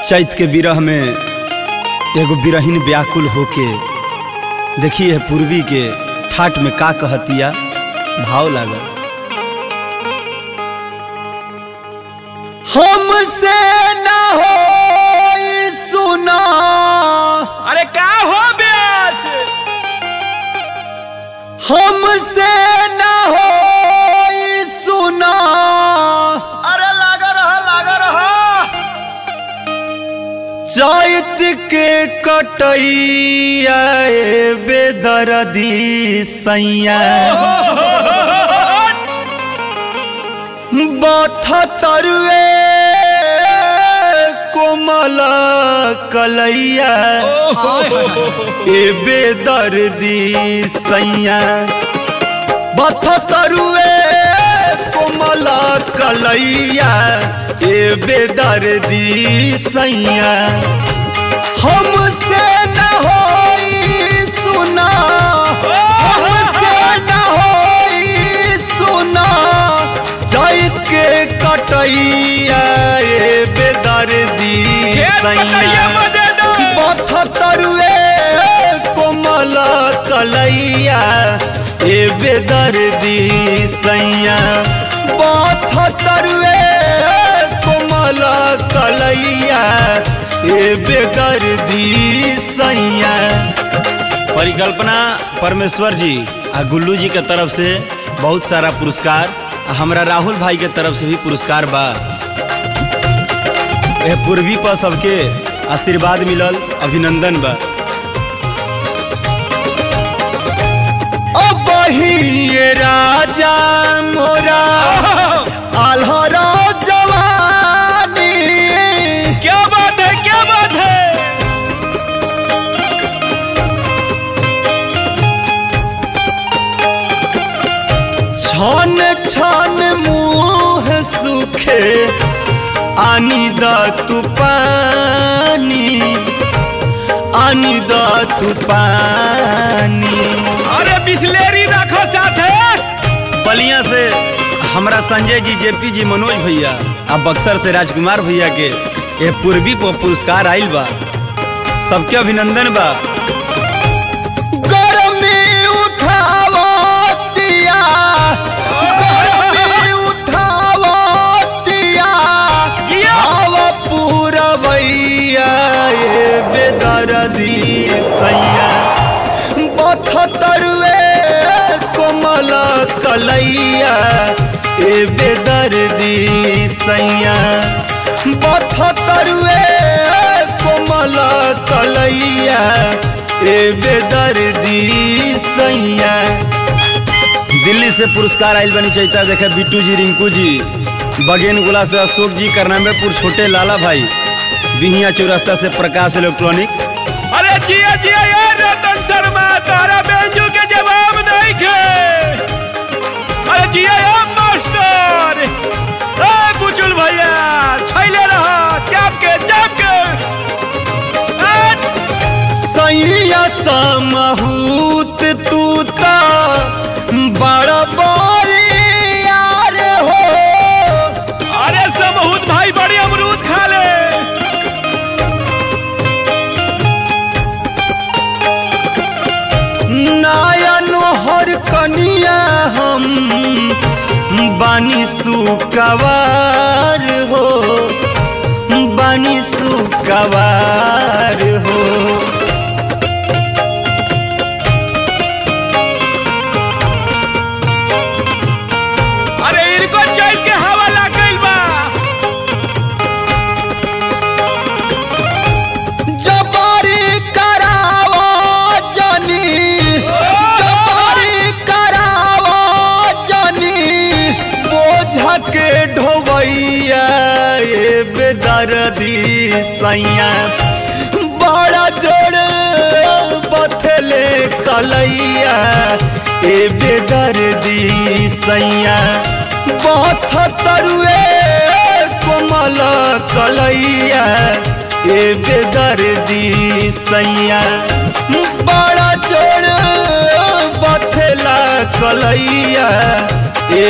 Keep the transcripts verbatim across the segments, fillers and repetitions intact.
चैत के विरह में एगो बिरहीन व्याकुल होके देखिए पूर्वी के ठाट में का कहतिया भाव लागल। हमसे ना हो सुना। अरे का हो ब्यास? हमसे ना हो सुना। अरे लागा रहा लागा रहा। चैत के कटैया बेदर्दी सैया बथतरुए कोमल कलैया ए बेदर्दी सैया बथतरुए कोमल कलैया ए बेदर्दी सैया हमसे न होई सुना। हमसे न होई सुना चैत के कटैया ए बेदर्दी सैया बथतरुए कोमल कलैया ए बेदर्दी सैया बथतरुए कोमल कलैया ए बेदर्दी सैया। परिकल्पना परमेश्वर जी आ गुल्लू जी के तरफ से बहुत सारा पुरस्कार, हमरा राहुल भाई के तरफ से भी पुरस्कार बा। यह पूर्वी पर सबके आशीर्वाद मिलल, अभिनंदन बा। अब ही राजा मोरा आल्हरा जवानी। क्या बात है क्या बात है? छन छन मुँह सुखे आनी द तू पानी। आनी द तू पानी। अरे बिस्लेरी रखो साथ है। बलिया से हमरा संजय जी, जेपी जी, मनोज भैया आ बक्सर से राजकुमार भैया के ये पूर्वी पर पुरस्कार आइल बा। सबके अभिनंदन बा। गर्मी उठावतिया गर्मी उठावतिया हवा पूरवैया ए बेदर्दी सैया बथतरुए कोमल कलैया ए बेदर्दी सैया बथतरुए कोमल कलैया ए बेदर्दी सैया। दिल्ली से पुरस्कार आइल बनी चैता देखे बिट्टू जी, रिंकू जी, बगेन गुला से अशोक जी, करनामेपुर छोटे लाला भाई, बिहिया चौरास्ता से प्रकाश इलेक्ट्रॉनिक्स। अरे जिया जिया यार रतन शर्मा, तारा बेंजू के जवाब नहीं खे। अरे जिया यार मास्टर, ए बुजुल भैया छैले रहा, चाप के चाप के। सैया समहूत तू ता बड़ा बड़ी यार हो। अरे समहूत भाई बड़ी अमरूद खा ले। नायन हर कनिया हम बानी सुकवार हो। बानी सुकवार हो। अरे इनको चैत के हवा लग गइल बा। जबारी करावा जानी। जबारी करावा जानी बोझ के ढोवैया ए बेदर्दी सैया बड़ा जोड़ बथले कलैया ए बेदर्दी सैया बथतरुए कोमल कलैया ए बेदर्दी सैया बड़ा जोड़ बथला कलैया ए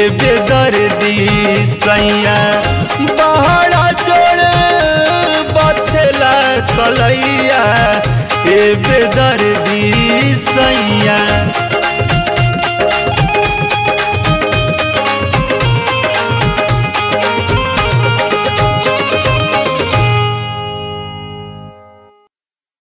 बेदर्दी सैया बहरा जोड़ बथला बेदर्दी सैया।